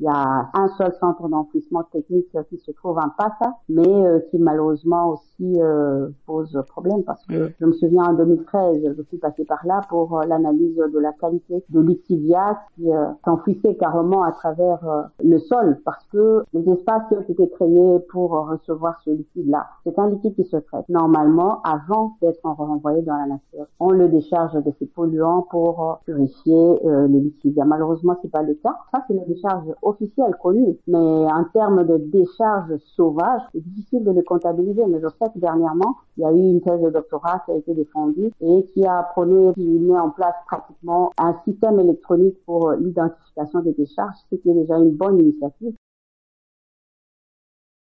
Il y a un seul centre d'enfouissement technique qui se trouve en Passa, mais qui malheureusement aussi pose problème parce que je me souviens en 2013, je suis passée par là pour l'analyse de la qualité de lixiviat qui s'enfouissait carrément à travers le sol parce que les espaces qui ont été créés pour recevoir ce liquide-là, c'est un liquide qui se traite normalement avant d'être renvoyé dans la nature. On le décharge de ses polluants pour purifier le lixiviat. Malheureusement, c'est pas le cas. Ça, c'est la décharge officielle connue, mais en termes de décharge sauvage, c'est difficile de le comptabiliser. Mais je sais que dernièrement, il y a eu une thèse de doctorat qui a été défendue et qui a prôné, qui met en place pratiquement un système électronique pour l'identification des décharges, ce qui est déjà une bonne initiative.